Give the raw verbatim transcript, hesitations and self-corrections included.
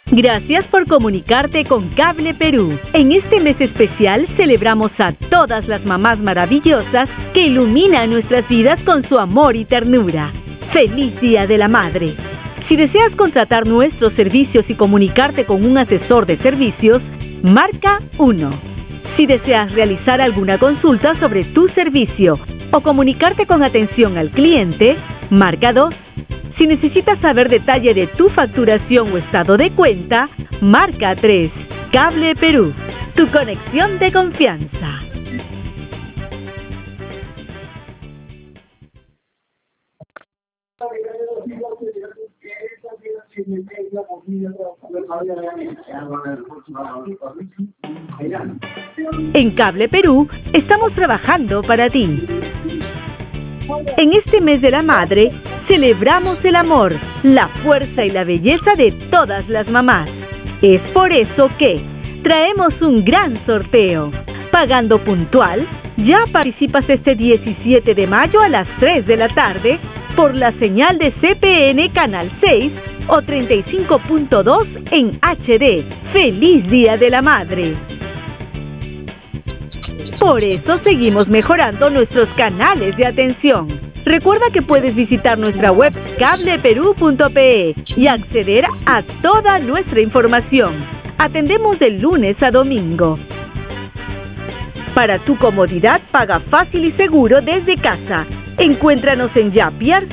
Gracias por comunicarte con Cable Perú. En este mes especial celebramos a todas las mamás maravillosas que iluminan nuestras vidas con su amor y ternura. ¡Feliz Día de la Madre! Si deseas contratar nuestros servicios y comunicarte con un asesor de servicios, marca uno. Si deseas realizar alguna consulta sobre tu servicio o comunicarte con atención al cliente, marca dos. Si necesitas saber detalle de tu facturación o estado de cuenta, marca tres. Cable Perú, tu conexión de confianza. En Cable Perú estamos trabajando para ti. En este mes de la madre, celebramos el amor, la fuerza y la belleza de todas las mamás. Es por eso que traemos un gran sorteo. Pagando puntual, ya participas este diecisiete de mayo a las tres de la tarde por la señal de C P N Canal seis o treinta y cinco punto dos en H D. ¡Feliz Día de la Madre! Por eso seguimos mejorando nuestros canales de atención. Recuerda que puedes visitar nuestra web cable perú punto pe y acceder a toda nuestra información. Atendemos de lunes a domingo. Para tu comodidad, paga fácil y seguro desde casa. Encuéntranos en Yapier,